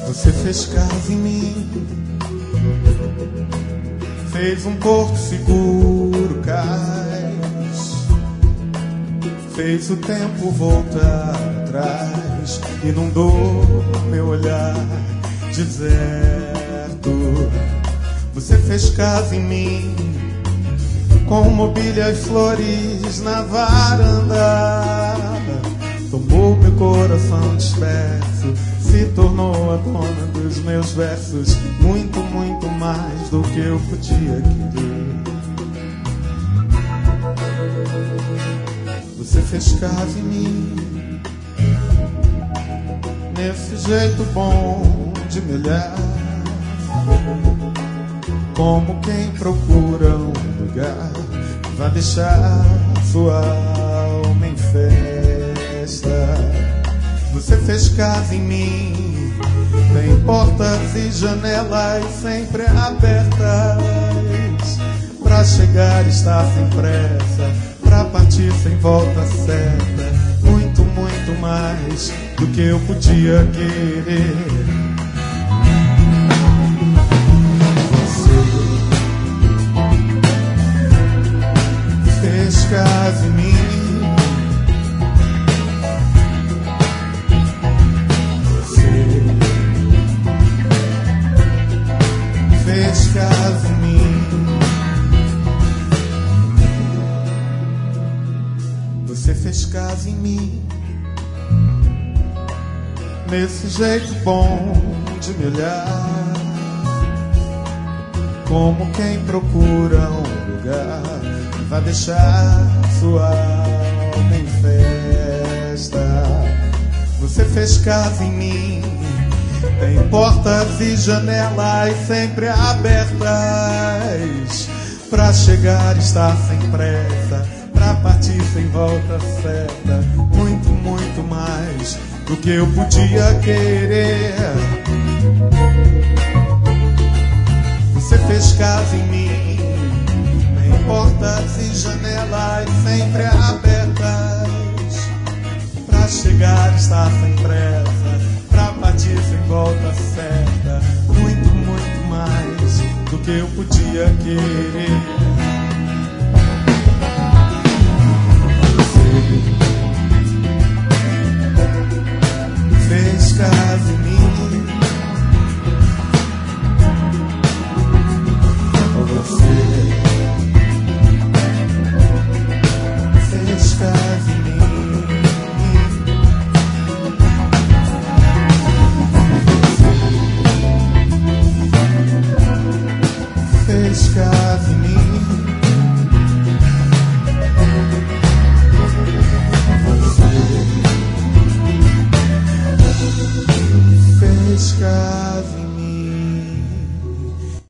Você fez casa em mim, fez um porto seguro, cais, fez o tempo voltar atrás, inundou meu olhar deserto. Você fez casa em mim, com mobília e flores na varanda, tomou meu coração disperso, se tornou a dona dos meus versos, muito, muito mais do que eu podia querer. Você fez casa em mim, nesse jeito bom de me olhar, como quem procura um lugar que vai deixar sua alma em festa. Você fez casa em mim, tem portas e janelas sempre abertas, pra chegar está sem pressa, pra partir sem volta certa, muito, muito mais do que eu podia querer. Você fez casa em mim, fez casa em mim. Você fez casa em mim, nesse jeito bom de me olhar, como quem procura um lugar que vai deixar sua alma em festa. Você fez casa em mim, tem portas e janelas sempre abertas, pra chegar está sem pressa, pra partir sem volta certa, muito, muito mais do que eu podia querer. Você fez casa em mim, tem portas e janelas sempre abertas, pra chegar está sem pressa, pra partir sem volta certa, muito, muito mais do que eu podia querer. Você fez casa em mim, você fez casa em mim. Fez casa em mim.